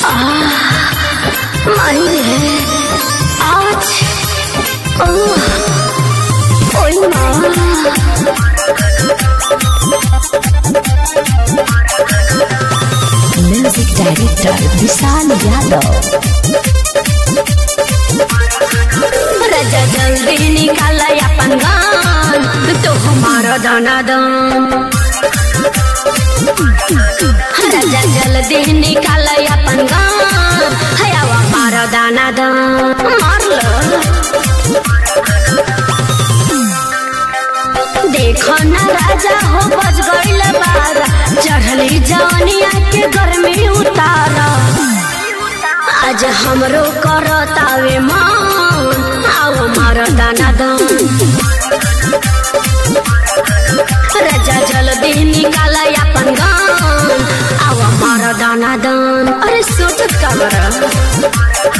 माही रे आज ओई माँ म्यूजिक डायरेक्टर विशाल यादव। राजा जल्दी निकाल अपन गान तो हमारा दाना दान। राजा जल्दी निकाल अपन गान हयावा मारा दाना दान। मार लो देखो ना राजा हो बज गईल बारा चढ़ली जवनिया के गर्मी उतारा। आज हमरो करतावे मान आओ मारा दाना दान। राजा जल्दी निकाल अपन गान आओ मारा दाना दान। अरे सोचत का बरा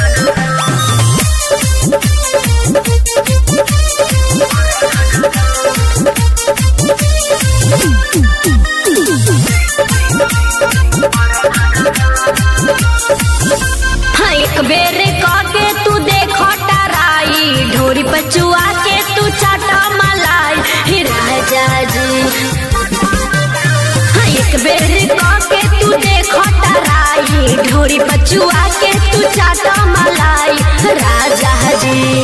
एक बेर के तू देखो टराई ढोरी पचुआ के तू चाटा मलाई ही राजा जी। एक बेर के तू देखो टराई ढोरी पचुआ के तू चाटा मलाई राजा जी।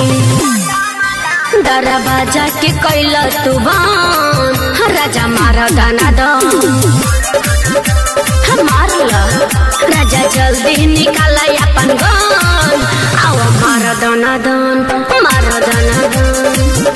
दरवाजा के कैल तू बान राजा मारा दाना दान। मार लो राजा जल्दी निकाल अपन गान आओ मारा दाना दान। मारा दाना दान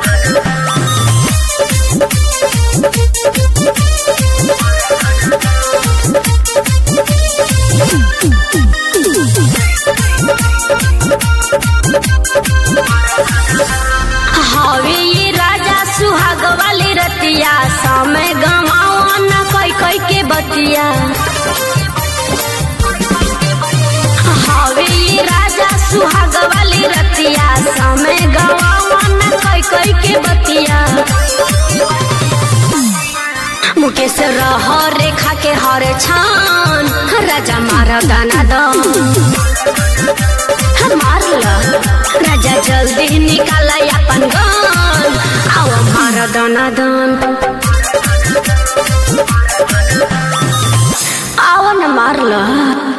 हवे ये राजा सुहाग वाली रतिया समय गवाओ न कोई कोई के बतिया। हवे ये राजा सुहाग वाली रतिया समय गवाओ न कोई कोई के बतिया। मुकेश रह रेखा के हर छान राजा मारा दाना दान। मार लो राजा जल्दी निकाल अपन गान आओ मारा दाना दान। आओ न मार लो।